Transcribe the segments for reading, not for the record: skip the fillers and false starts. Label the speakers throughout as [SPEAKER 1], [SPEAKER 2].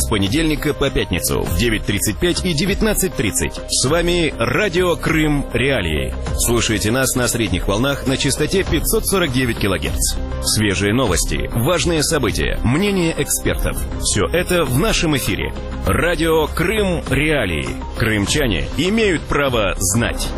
[SPEAKER 1] с понедельника по пятницу в 9:35 и 19:30. С вами Радио Крым Реалии. Слушайте нас на средних волнах на частоте 549 кГц. Свежие новости, важные события, мнения экспертов. Все это в нашем эфире. Радио Крым Реалии. Крымчане имеют право знать.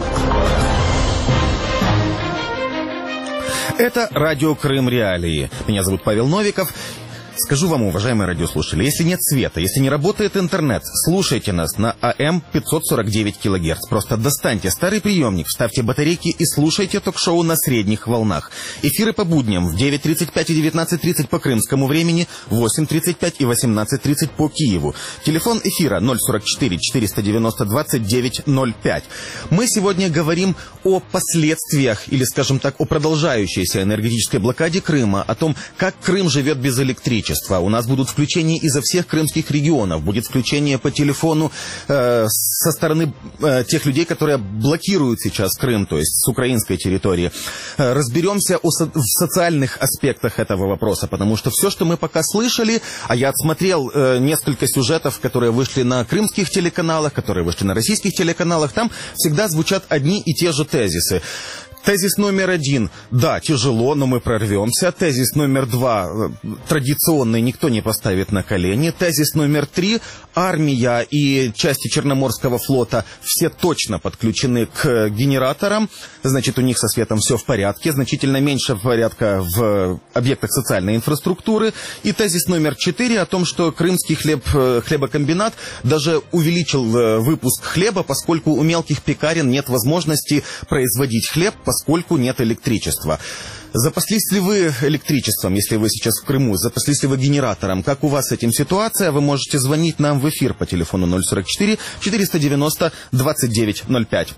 [SPEAKER 2] Это Радио Крым Реалии. Меня зовут Павел Новиков. Скажу вам, уважаемые радиослушатели, если нет света, если не работает интернет, слушайте нас на АМ 549 кГц. Просто достаньте старый приемник, вставьте батарейки и слушайте ток-шоу на средних волнах. Эфиры по будням в 9:35 и 19:30 по крымскому времени, 8:35 и 18:30 по Киеву. Телефон эфира 044 490 2905. Мы сегодня говорим о последствиях, или, скажем так, о продолжающейся энергетической блокаде Крыма, о том, как Крым живет без электричества. У нас будут включения изо всех крымских регионов, будет включение по телефону со стороны тех людей, которые блокируют сейчас Крым, то есть с украинской территории. Разберемся в социальных аспектах этого вопроса, потому что все, что мы пока слышали, а я отсмотрел несколько сюжетов, которые вышли на крымских телеканалах, которые вышли на российских телеканалах, там всегда звучат одни и те же тезисы. Тезис номер 1. Да, тяжело, но мы прорвемся. Тезис номер 2. Традиционный, никто не поставит на колени. Тезис номер 3. Армия и части Черноморского флота все точно подключены к генераторам. Значит, у них со светом все в порядке. Значительно меньше порядка в объектах социальной инфраструктуры. И тезис номер 4 о том, что крымский хлебокомбинат даже увеличил выпуск хлеба, поскольку у мелких пекарен нет возможности производить хлеб, поскольку нет электричества. Запаслись ли вы электричеством, если вы сейчас в Крыму? Запаслись ли вы генератором? Как у вас с этим ситуация? Вы можете звонить нам в эфир по телефону 044 490 2905.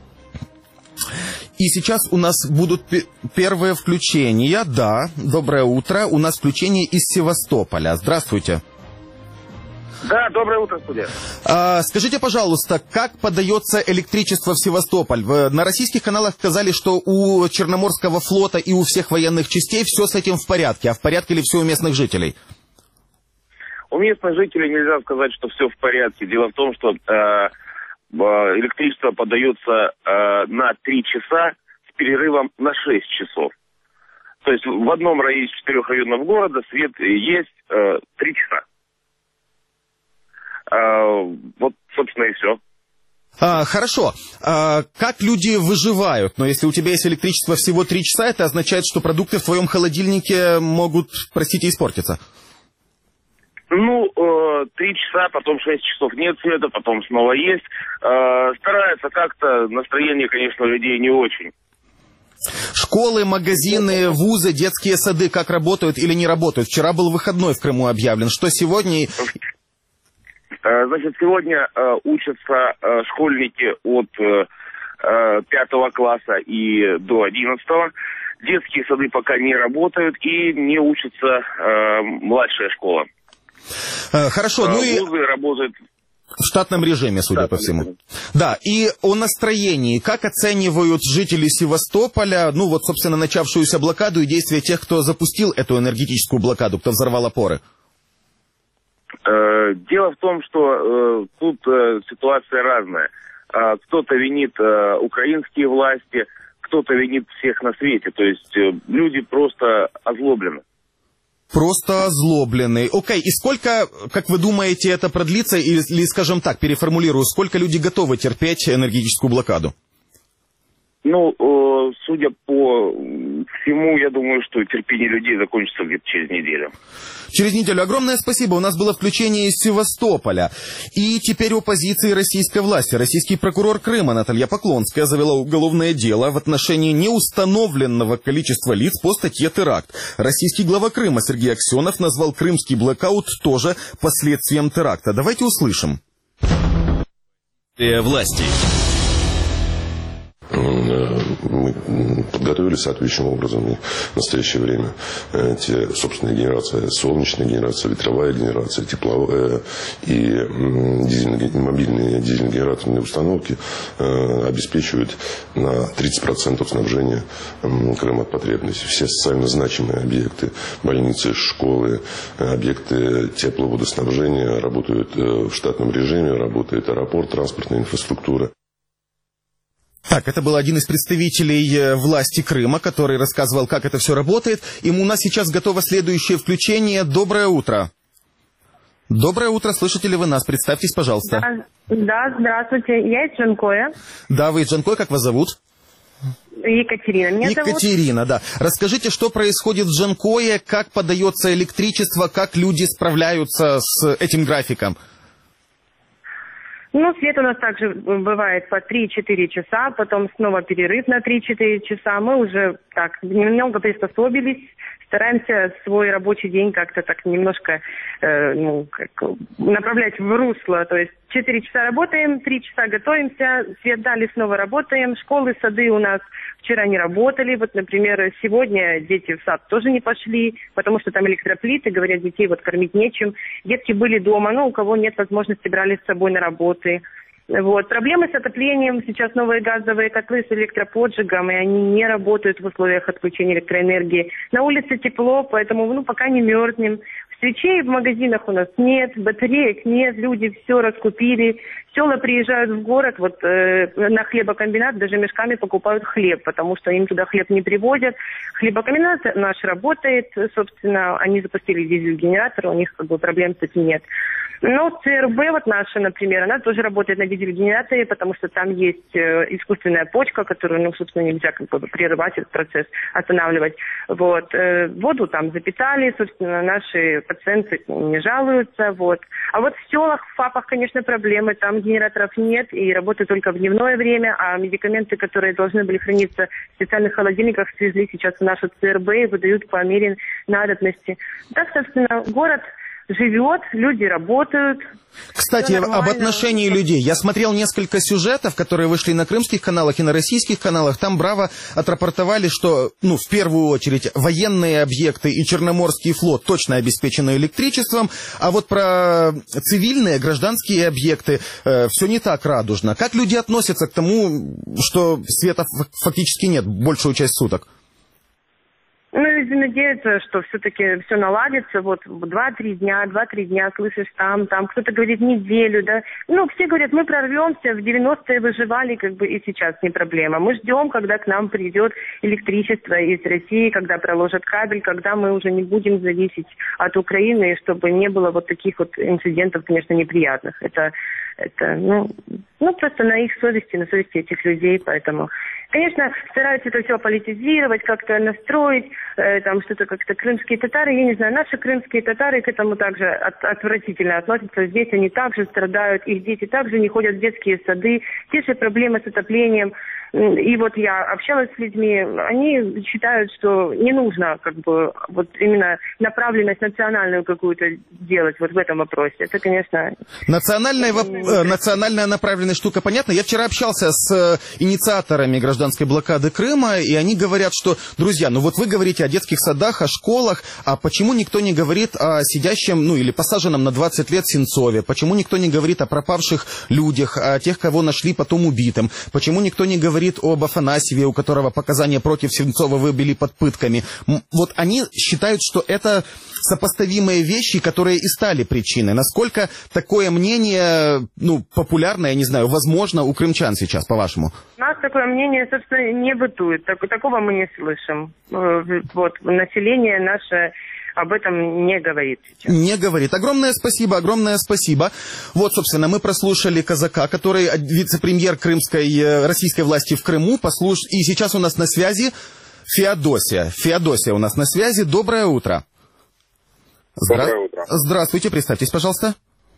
[SPEAKER 2] И сейчас у нас будут первые включения. Да, доброе утро. У нас включение из Севастополя. Здравствуйте.
[SPEAKER 3] Да, доброе утро, студия.
[SPEAKER 2] Скажите, пожалуйста, как подается электричество в Севастополь? На российских каналах сказали, что у Черноморского флота и у всех военных частей все с этим в порядке. А в порядке ли все у местных жителей?
[SPEAKER 3] У местных жителей нельзя сказать, что все в порядке. Дело в том, что электричество подается на 3 часа с перерывом на 6 часов. То есть в одном из 4 районов города свет есть 3 часа. Вот, собственно, и все.
[SPEAKER 2] Хорошо. Как люди выживают? Но если у тебя есть электричество всего 3 часа, это означает, что продукты в твоем холодильнике могут, простите, испортиться.
[SPEAKER 3] 3 часа, потом 6 часов нет света, потом снова есть. Стараются как-то, настроение, конечно, у людей не очень.
[SPEAKER 2] Школы, магазины, вузы, детские сады как работают или не работают? Вчера был выходной в Крыму объявлен. Что сегодня...
[SPEAKER 3] Значит, сегодня учатся школьники от 5 класса и до 11. Детские сады пока не работают и не учится младшая школа.
[SPEAKER 2] Хорошо,
[SPEAKER 3] вузы работают
[SPEAKER 2] в штатном режиме, судя по всему. Да, и о настроении. Как оценивают жители Севастополя, собственно, начавшуюся блокаду и действия тех, кто запустил эту энергетическую блокаду, кто взорвал опоры?
[SPEAKER 3] Дело в том, что тут ситуация разная. Кто-то винит украинские власти, кто-то винит всех на свете. То есть люди просто озлоблены.
[SPEAKER 2] Просто озлоблены. Окей, и сколько, как вы думаете, это продлится? Или, скажем так, переформулирую, сколько люди готовы терпеть энергетическую блокаду?
[SPEAKER 3] Судя по всему, я думаю, что терпение людей закончится где-то через неделю.
[SPEAKER 2] Через неделю. Огромное спасибо. У нас было включение из Севастополя. И теперь о позиции российской власти. Российский прокурор Крыма Наталья Поклонская завела уголовное дело в отношении неустановленного количества лиц по статье «Теракт». Российский глава Крыма Сергей Аксенов назвал крымский блэкаут тоже последствием теракта. Давайте услышим.
[SPEAKER 1] Власти.
[SPEAKER 4] мы подготовили соответствующим образом и в настоящее время те собственные генерации, солнечная генерация, ветровая генерация, тепловая и мобильные дизельно-генераторные установки обеспечивают на 30% снабжения Крыма от потребностей. Все социально значимые объекты, больницы, школы, объекты тепловодоснабжения работают в штатном режиме, работает аэропорт, транспортная инфраструктура.
[SPEAKER 2] Так, это был один из представителей власти Крыма, который рассказывал, как это все работает. И у нас сейчас готово следующее включение. Доброе утро. Доброе утро, слышите ли вы нас? Представьтесь, пожалуйста.
[SPEAKER 5] Да, здравствуйте. Я из Джанкоя.
[SPEAKER 2] Да, вы из Джанкоя, как вас зовут?
[SPEAKER 5] Екатерина. Меня
[SPEAKER 2] Екатерина, да. Расскажите, что происходит в Джанкое, как подается электричество, как люди справляются с этим графиком?
[SPEAKER 5] Ну, свет у нас также бывает по 3-4 часа, потом снова перерыв на 3-4 часа. Мы уже так немного приспособились, стараемся свой рабочий день как-то так немножко направлять в русло. То есть 4 часа работаем, 3 часа готовимся, свет дали, снова работаем. Школы, сады у нас вчера не работали. Вот, например, сегодня дети в сад тоже не пошли, потому что там электроплиты, говорят, детей вот кормить нечем. Детки были дома, но у кого нет возможности, брали с собой на работы. Вот. Проблемы с отоплением. Сейчас новые газовые котлы с электроподжигом, и они не работают в условиях отключения электроэнергии. На улице тепло, поэтому пока не мерзнем. Свечей в магазинах у нас нет, батареек нет, люди все раскупили. Села приезжают в город, на хлебокомбинат даже мешками покупают хлеб, потому что им туда хлеб не привозят. Хлебокомбинат наш работает, собственно, они запустили дизель-генератор, у них проблем с этим нет. Но ЦРБ наша, например, она тоже работает на дизель-генераторе, потому что там есть искусственная почка, которую, собственно, нельзя прерывать этот процесс, останавливать. Воду там запитали, собственно, наши пациенты не жалуются. А в селах, в ФАПах, конечно, проблемы, там генераторов нет и работают только в дневное время, а медикаменты, которые должны были храниться в специальных холодильниках, свезли сейчас в нашу ЦРБ и выдают по мере надобности. Так, собственно, город живет, люди работают.
[SPEAKER 2] Кстати, об отношении людей. Я смотрел несколько сюжетов, которые вышли на крымских каналах и на российских каналах. Там браво отрапортовали, что, в первую очередь, военные объекты и Черноморский флот точно обеспечены электричеством, а вот про цивильные, гражданские объекты все не так радужно. Как люди относятся к тому, что света фактически нет большую часть суток?
[SPEAKER 5] Люди надеются, что все-таки все наладится. 2-3 дня, слышишь, там, кто-то говорит неделю, да. Все говорят, мы прорвемся, в 90-е выживали, и сейчас не проблема. Мы ждем, когда к нам придет электричество из России, когда проложат кабель, когда мы уже не будем зависеть от Украины, чтобы не было таких инцидентов, конечно, неприятных. Это просто на их совести, на совести этих людей, поэтому... Конечно, стараются это все политизировать, как-то настроить, что-то как-то крымские татары, я не знаю, наши крымские татары к этому также отвратительно относятся. Здесь они также страдают, их дети также не ходят в детские сады, те же проблемы с отоплением. И я общалась с людьми, они считают, что не нужно именно направленность национальную какую-то делать в этом вопросе. Это, конечно...
[SPEAKER 2] Национальная направленная штука, понятно. Я вчера общался с инициаторами гражданской блокады Крыма, и они говорят, что, друзья, вы говорите о детских садах, о школах, а почему никто не говорит о сидящем, или посаженном на 20 лет Сенцове? Почему никто не говорит о пропавших людях, о тех, кого нашли потом убитым? Почему никто не говорит об Афанасьеве, у которого показания против Сенцова выбили под пытками? Они считают, что это сопоставимые вещи, которые и стали причиной. Насколько такое мнение, популярно, я не знаю, возможно у крымчан сейчас, по-вашему?
[SPEAKER 5] У нас такое мнение, собственно, не бытует. Такого мы не слышим. Население наше об этом не говорит сейчас. Не говорит.
[SPEAKER 2] Огромное спасибо, огромное спасибо. Собственно, мы прослушали казака, который вице-премьер российской власти в Крыму. И сейчас у нас на связи Феодосия. Феодосия у нас на связи. Доброе утро.
[SPEAKER 6] Доброе утро.
[SPEAKER 2] Здравствуйте, представьтесь, пожалуйста.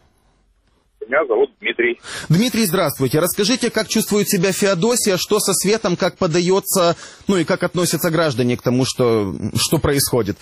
[SPEAKER 6] Меня зовут Дмитрий.
[SPEAKER 2] Дмитрий, здравствуйте. Расскажите, как чувствует себя Феодосия, что со светом, как подается, и как относятся граждане к тому, что происходит?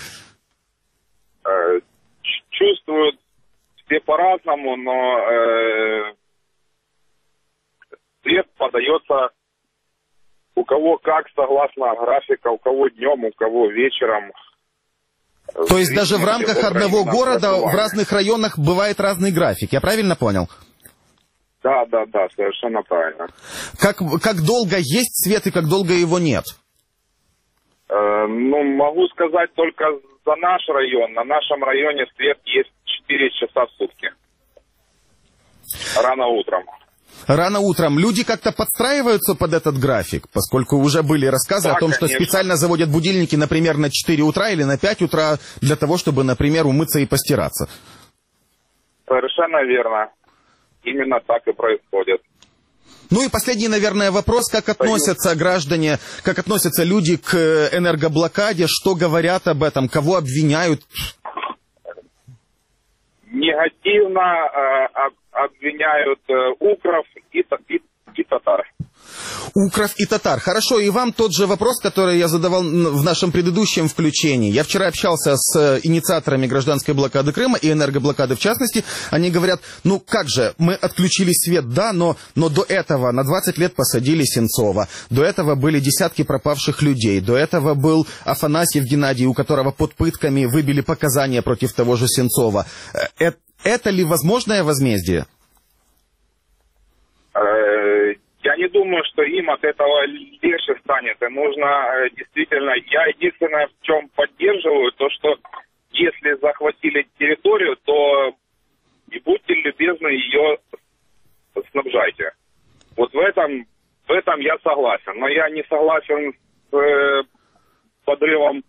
[SPEAKER 6] Чувствуют все по-разному, но свет подается у кого как, согласно графика, у кого днем, у кого вечером.
[SPEAKER 2] То есть даже в рамках одного города в разных районах бывает разный график, я правильно понял?
[SPEAKER 6] Да, совершенно правильно.
[SPEAKER 2] Как долго есть свет и как долго его нет?
[SPEAKER 6] Могу сказать только за наш район. На нашем районе свет есть 4 часа в сутки. Рано утром.
[SPEAKER 2] Рано утром. Люди как-то подстраиваются под этот график, поскольку уже были рассказы о том, что специально заводят будильники, например, на 4 утра или на 5 утра, для того, чтобы, например, умыться и постираться.
[SPEAKER 6] Совершенно верно. Именно так и происходит.
[SPEAKER 2] Ну и последний, наверное, вопрос, как относятся граждане, как относятся люди к энергоблокаде, что говорят об этом, кого обвиняют?
[SPEAKER 6] Негативно обвиняют укров и татар.
[SPEAKER 2] Укров и татар. Хорошо, и вам тот же вопрос, который я задавал в нашем предыдущем включении. Я вчера общался с инициаторами гражданской блокады Крыма и энергоблокады в частности. Они говорят, ну как же, мы отключили свет, да, но до этого на 20 лет посадили Сенцова. До этого были десятки пропавших людей. До этого был Афанасьев Геннадий, у которого под пытками выбили показания против того же Сенцова. Это ли возможное возмездие?
[SPEAKER 6] Я не думаю, что им от этого легче станет. И нужно действительно... Я единственное, в чем поддерживаю, то, что если захватили территорию, то и будьте любезны, ее снабжайте. Вот в этом я согласен. Но я не согласен с подрывом,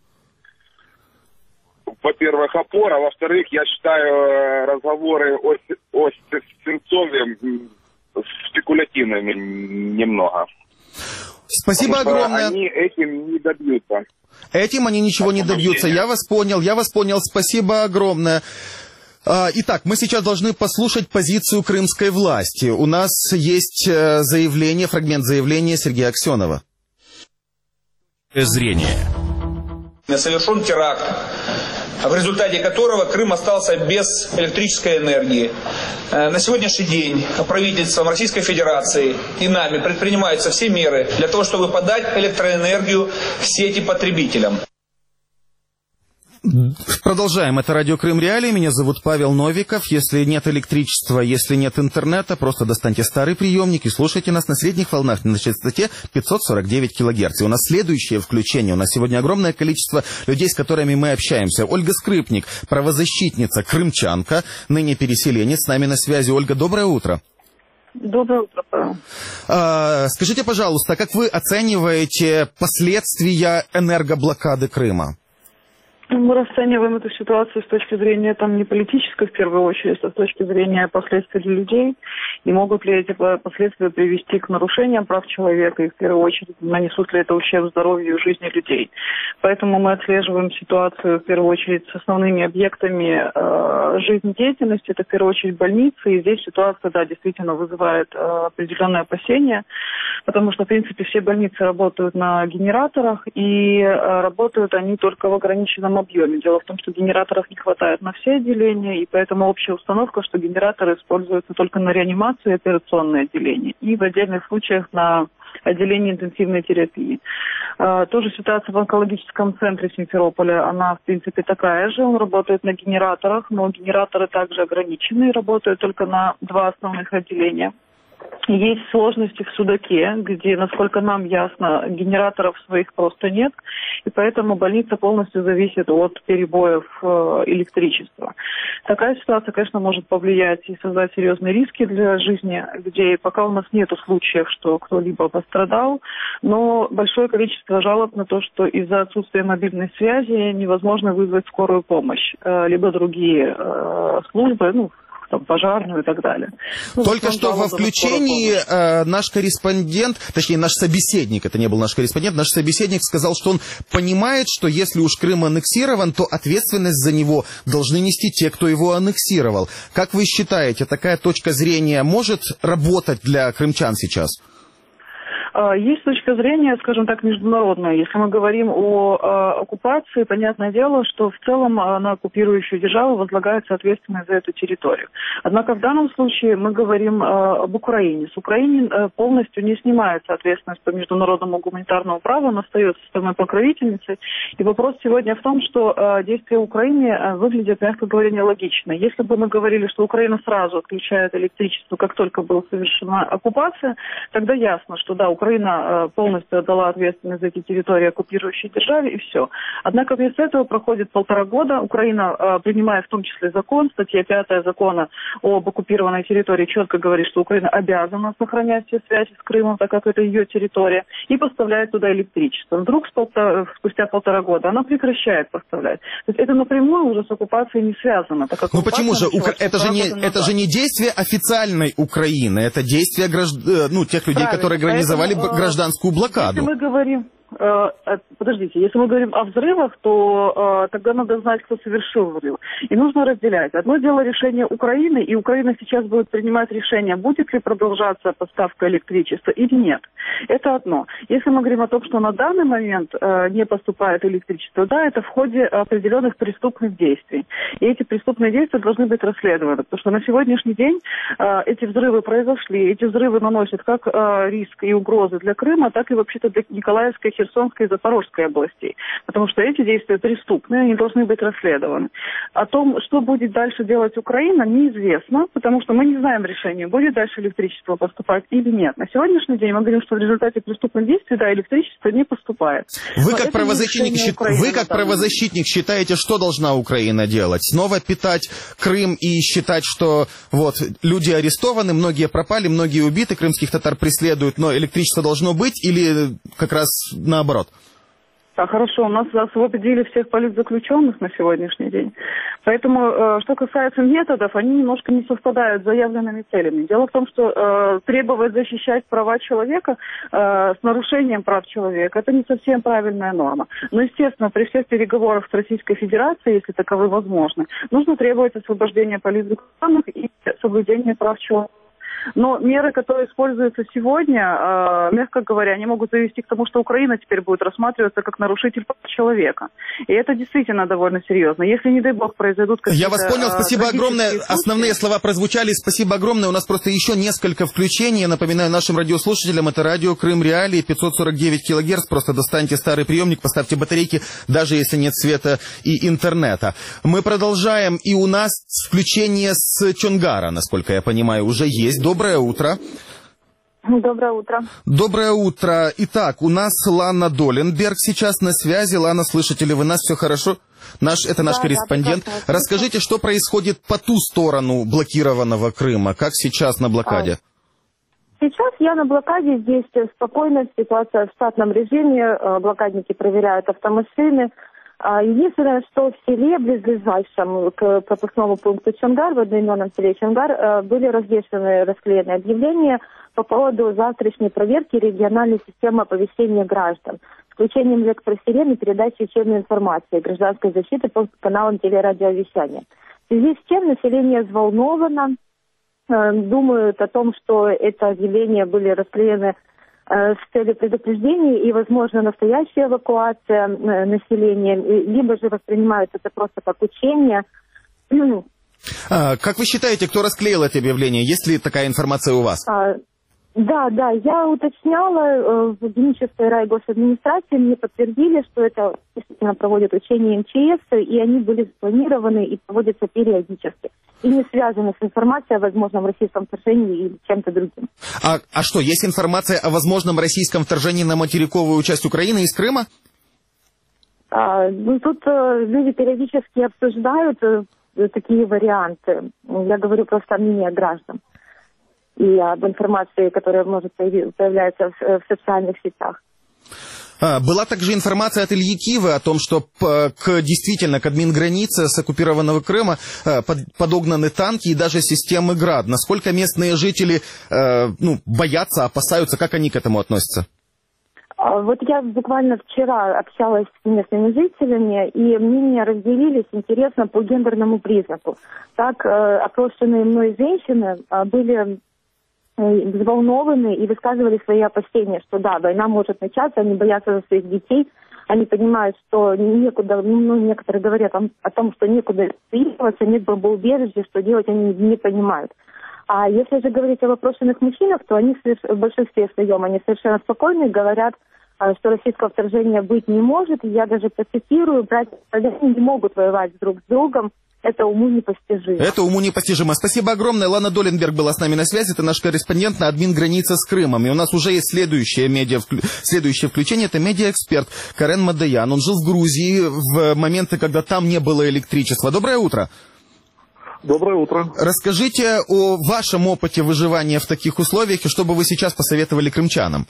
[SPEAKER 6] во-первых, опор, а во-вторых, я считаю разговоры о Сенцове спекулятивными немного.
[SPEAKER 2] Спасибо огромное.
[SPEAKER 6] Они этим не добьются.
[SPEAKER 2] Этим они ничего не добьются. Я вас понял. Спасибо огромное. Итак, мы сейчас должны послушать позицию крымской власти. У нас есть заявление, фрагмент заявления Сергея Аксенова.
[SPEAKER 1] Зрение.
[SPEAKER 7] Совершен теракт, в результате которого Крым остался без электрической энергии. На сегодняшний день правительством Российской Федерации и нами предпринимаются все меры для того, чтобы подать электроэнергию в сети потребителям.
[SPEAKER 2] Продолжаем. Это радио Крым Реалии. Меня зовут Павел Новиков. Если нет электричества, если нет интернета, просто достаньте старый приемник и слушайте нас на средних волнах на частоте 549 кГц. И у нас следующее включение. У нас сегодня огромное количество людей, с которыми мы общаемся. Ольга Скрипник, правозащитница, крымчанка, ныне переселенец. С нами на связи. Ольга, доброе утро.
[SPEAKER 8] Доброе утро, Павел.
[SPEAKER 2] Скажите, пожалуйста, как вы оцениваете последствия энергоблокады Крыма?
[SPEAKER 8] Мы расцениваем эту ситуацию с точки зрения не политической в первую очередь, а с точки зрения последствий для людей. И могут ли эти последствия привести к нарушениям прав человека, и в первую очередь нанесут ли это ущерб здоровью и жизни людей. Поэтому мы отслеживаем ситуацию в первую очередь с основными объектами жизнедеятельности. Это в первую очередь больницы. И здесь ситуация, действительно вызывает определенные опасения, потому что, в принципе, все больницы работают на генераторах, и работают они только в ограниченном объеме. Дело в том, что генераторов не хватает на все отделения, и поэтому общая установка, что генераторы используются только на реанимацию и операционное отделение, и в отдельных случаях на отделении интенсивной терапии. Тоже ситуация в онкологическом центре Симферополя, она, в принципе, такая же. Он работает на генераторах, но генераторы также ограничены и работают только на 2 основных отделения. Есть сложности в Судаке, где, насколько нам ясно, генераторов своих просто нет, и поэтому больница полностью зависит от перебоев электричества. Такая ситуация, конечно, может повлиять и создать серьезные риски для жизни людей. Пока у нас нет случаев, что кто-либо пострадал, но большое количество жалоб на то, что из-за отсутствия мобильной связи невозможно вызвать скорую помощь, либо другие службы, пожарную и так далее.
[SPEAKER 2] Только что во включении наш корреспондент, точнее наш собеседник, это не был наш корреспондент, наш собеседник сказал, что он понимает, что если уж Крым аннексирован, то ответственность за него должны нести те, кто его аннексировал. Как вы считаете, такая точка зрения может работать для крымчан сейчас?
[SPEAKER 8] Есть точка зрения, скажем так, международная. Если мы говорим о оккупации, понятное дело, что в целом на оккупирующую державу возлагается ответственность за эту территорию. Однако в данном случае мы говорим об Украине. С Украины полностью не снимается ответственность по международному гуманитарному праву, она остается страной покровительницей. И вопрос сегодня в том, что действия Украины выглядят, мягко говоря, нелогично. Если бы мы говорили, что Украина сразу отключает электричество, как только была совершена оккупация, тогда ясно, что да, Украина полностью отдала ответственность за эти территории оккупирующей державе, и все. Однако вместо этого проходит 1,5 года. Украина, принимая в том числе закон, статья 5 закона об оккупированной территории, четко говорит, что Украина обязана сохранять все связи с Крымом, так как это ее территория, и поставляет туда электричество. Вдруг спустя 1,5 года она прекращает поставлять. То есть это напрямую уже с оккупацией не связано. Так как
[SPEAKER 2] почему же? Это же не действие официальной Украины, это действие тех людей, которые организовали гражданскую блокаду.
[SPEAKER 8] Если мы говорим... Подождите, если мы говорим о взрывах, то тогда надо знать, кто совершил взрыв. И нужно разделять. Одно дело решение Украины, и Украина сейчас будет принимать решение, будет ли продолжаться поставка электричества или нет. Это одно. Если мы говорим о том, что на данный момент не поступает электричество, да, это в ходе определенных преступных действий. И эти преступные действия должны быть расследованы, потому что на сегодняшний день эти взрывы произошли, эти взрывы наносят как риск и угрозы для Крыма, так и вообще-то для Николаевской, Херсонской и Запорожской областей. Потому что эти действия преступные, они должны быть расследованы. О том, что будет дальше делать Украина, неизвестно, потому что мы не знаем решения, будет дальше электричество поступать или нет. На сегодняшний день мы говорим, что в результате преступных действий, да, электричество не поступает.
[SPEAKER 2] Вы как правозащитник считаете, что должна Украина делать? Снова питать Крым и считать, что вот люди арестованы, многие пропали, многие убиты, крымских татар преследуют, но электричество должно быть, или как раз наоборот?
[SPEAKER 8] Хорошо, у нас освободили всех политзаключенных на сегодняшний день. Поэтому, что касается методов, они немножко не совпадают с заявленными целями. Дело в том, что требовать защищать права человека с нарушением прав человека, это не совсем правильная норма. Но, естественно, при всех переговорах с Российской Федерацией, если таковы возможны, нужно требовать освобождения политзаключенных и соблюдения прав человека. Но меры, которые используются сегодня, мягко говоря, они могут привести к тому, что Украина теперь будет рассматриваться как нарушитель прав человека. И это действительно довольно серьезно. Если, не дай бог, произойдут какие-то...
[SPEAKER 2] Я вас понял, спасибо огромное. Основные слова прозвучали. Спасибо огромное. У нас просто еще несколько включений. Я напоминаю нашим радиослушателям, это радио Крым Реалии, 549 килогерц. Просто достаньте старый приемник, поставьте батарейки, даже если нет света и интернета. Мы продолжаем. И у нас включение с Чонгара, насколько я понимаю, уже есть. Доброе утро.
[SPEAKER 9] Доброе утро.
[SPEAKER 2] Доброе утро. Итак, у нас Лана Доленберг сейчас на связи. Лана, слышите ли вы нас? Все хорошо? Это наш корреспондент.
[SPEAKER 9] Да,
[SPEAKER 2] расскажите, что происходит по ту сторону блокированного Крыма? Как сейчас на блокаде?
[SPEAKER 9] Сейчас я на блокаде. Здесь спокойная ситуация в штатном режиме. Блокадники проверяют автомашины. Единственное, что в селе, близлежащем к пропускному пункту Чонгар, в одноименном селе Чонгар, были расклеены объявления по поводу завтрашней проверки региональной системы оповещения граждан, с включением электросирен и передачи учебной информации, гражданской защиты по каналам телерадиовещания. В связи с чем население взволновано, думают о том, что это объявления были расклеены с целью предупреждения и, возможно, настоящая эвакуация населения, либо же воспринимают это просто как учение.
[SPEAKER 2] Как вы считаете, кто расклеил это объявление? Есть ли такая информация у вас?
[SPEAKER 9] Да, я уточняла в Генической райгосадминистрации, мне подтвердили, что это действительно проводят учения МЧС, и они были спланированы и проводятся периодически. И не связаны с информацией о возможном российском вторжении или чем-то другим.
[SPEAKER 2] А что, есть информация о возможном российском вторжении на материковую часть Украины из Крыма?
[SPEAKER 9] Тут люди периодически обсуждают такие варианты. Я говорю просто о мнении граждан и об информации, которая может появляться в социальных сетях.
[SPEAKER 2] Была также информация от Ильи Кивы о том, что действительно к админгранице с оккупированного Крыма подогнаны танки и даже системы ГРАД. Насколько местные жители боятся, опасаются, как они к этому относятся?
[SPEAKER 9] Вот я буквально вчера общалась с местными жителями, и мнения разделились, интересно, по гендерному признаку. Так, опрошенные мной женщины были взволнованы и высказывали свои опасения, что да, война может начаться, они боятся за своих детей, они понимают, что некуда, некоторые говорят о том, что некуда переселиваться, нет бомбоубежища, что делать они не понимают. А если же говорить о вопрошенных мужчинах, то они в большинстве своем, они совершенно спокойны, говорят, что российского вторжения быть не может. Я даже процитирую: братья не могут воевать друг с другом. Это уму непостижимо.
[SPEAKER 2] Это уму непостижимо. Спасибо огромное. Лана Доленберг была с нами на связи. Это наш корреспондент на админ границы с Крымом. И у нас уже есть следующее включение. Это медиаэксперт Карен Мадаян. Он жил в Грузии в моменты, когда там не было электричества. Доброе утро.
[SPEAKER 10] Доброе утро.
[SPEAKER 2] Расскажите о вашем опыте выживания в таких условиях и что бы вы сейчас посоветовали крымчанам.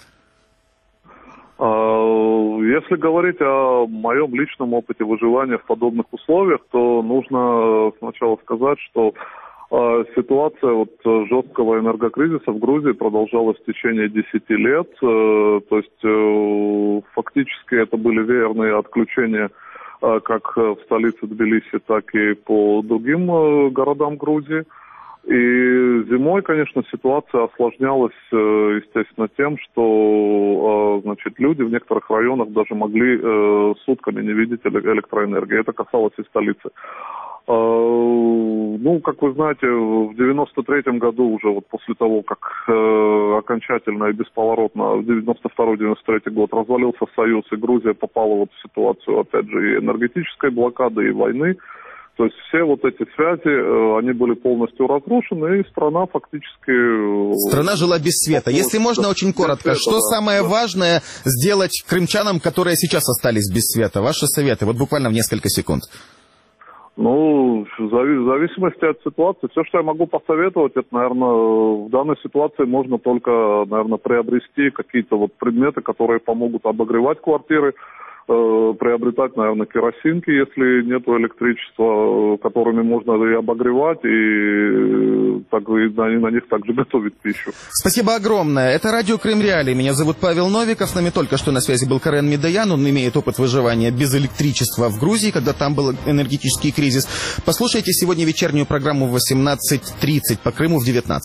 [SPEAKER 10] Если говорить о моем личном опыте выживания в подобных условиях, то нужно сначала сказать, что ситуация жесткого энергокризиса в Грузии продолжалась в течение 10 лет. То есть фактически это были веерные отключения как в столице Тбилиси, так и по другим городам Грузии. И зимой, конечно, ситуация осложнялась, естественно, тем, что люди в некоторых районах даже могли сутками не видеть электроэнергии. Это касалось и столицы. Как вы знаете, в 93-м году уже после того, как окончательно и бесповоротно в 92-93 год развалился Союз, и Грузия попала в ситуацию, опять же, и энергетической блокады, и войны. То есть все эти связи, они были полностью разрушены, и страна фактически...
[SPEAKER 2] Страна жила без света. Если можно, очень коротко, что самое важное сделать крымчанам, которые сейчас остались без света? Ваши советы, буквально в несколько секунд.
[SPEAKER 10] В зависимости от ситуации, все, что я могу посоветовать, это, наверное, в данной ситуации можно только, наверное, приобрести какие-то предметы, которые помогут обогревать квартиры, приобретать, наверное, керосинки, если нет электричества, которыми можно и обогревать, и на них также готовить пищу.
[SPEAKER 2] Спасибо огромное. Это радио Крым Реалии. Меня зовут Павел Новиков. С нами только что на связи был Карен Мадаян. Он имеет опыт выживания без электричества в Грузии, когда там был энергетический кризис. Послушайте сегодня вечернюю программу в 18:30, по Крыму в 19.